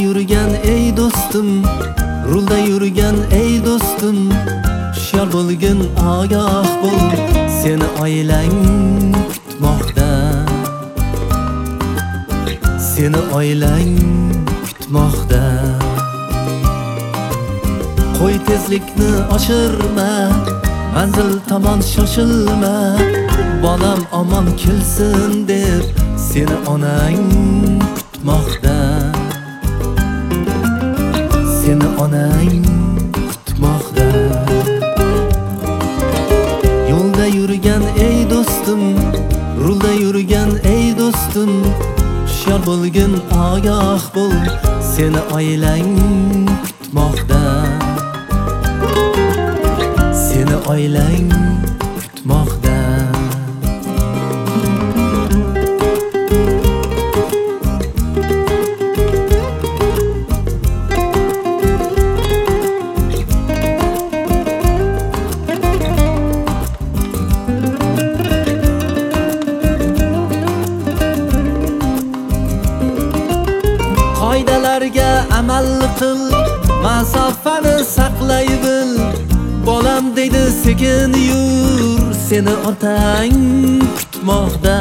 yurgan ey do'stim, rulda yurgan ey do'stim, hushyor bo'lgin, ogoh bo'l, seni oilang kutmoqda. Seni oilang kutmoqda. Qo'y tezlikni oshirma, manzil tomon shoshilma, bolam omon kelsin deb seni onang kutmoqda. Seni onang kutmoqda. Yo'lda yurgan ey do'stim, rulda yurgan ey do'stim, hushyor bo'lgin, ogoh bo'l, seni oilang kutmoqda. Seni oilang kutmoqda. Qoidalarga amal qil, masofani saqlay bil, bolam deydi sekin yur, seni otang kutmoqda.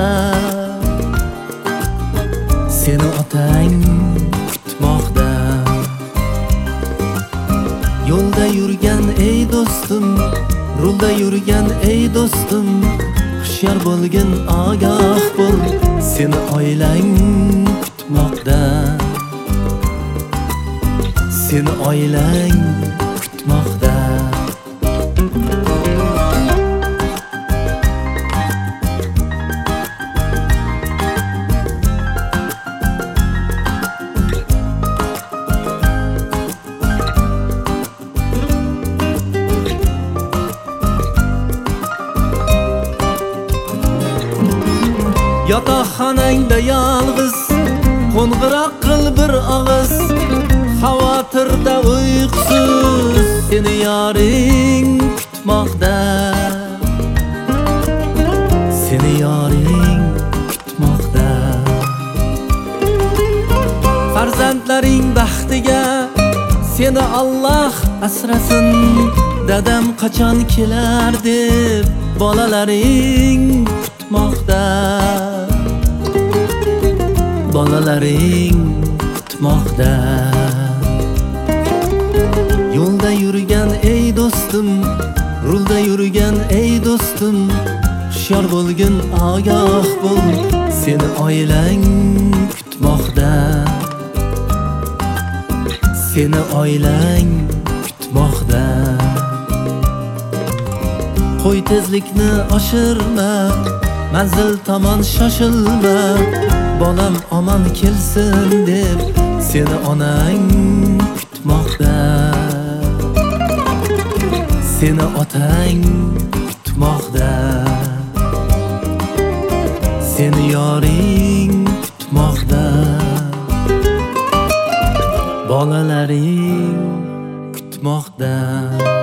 Seni otang kutmoqda. Yo'lda yurgan ey do'stim, rulda yurgan ey do'stim, hushyor bo'lgin, ogoh bo'l, seni oilang kutmoqda. Seni oilang kutmoqda. Yotoqxonangda yolg'iz, qo'ng'iroq qil bir og'iz, xavotirda uyqusiz, seni yoring kutmoqda. Seni yoring kutmoqda. Farzandlaring baxtiga seni Alloh asrasin, dadam qachon kelar deb bolalaring kutmoqda. Bolalaring kutmoqda. Yo'lda yurgan ey do'stim, rulda yurgan ey do'stim, hushyor bo'lgin, ogoh bo'l, seni oilang kutmoqda. Seni oilang kutmoqda. Qo'y tezlikni oshirma, manzil tomon shoshilma, bolam omon kelsin deb seni onang kutmoqda. Seni otang kutmoqda. Seni yoring kutmoqda. Bolalaring kutmoqda.